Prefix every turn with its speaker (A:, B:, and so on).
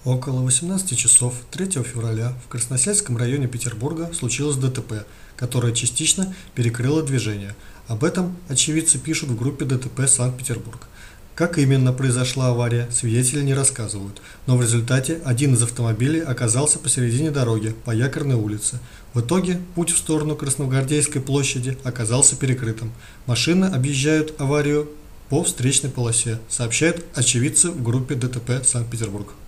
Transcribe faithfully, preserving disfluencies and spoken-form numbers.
A: Около восемнадцати часов третьего февраля в Красносельском районе Петербурга случилось ДТП, которое частично перекрыло движение. Об этом очевидцы пишут в группе ДТП «Санкт-Петербург». Как именно произошла авария, свидетели не рассказывают, но в результате один из автомобилей оказался посередине дороги по Якорной улице. В итоге путь в сторону Красногвардейской площади оказался перекрытым. Машины объезжают аварию по встречной полосе, сообщают очевидцы в группе ДТП «Санкт-Петербург».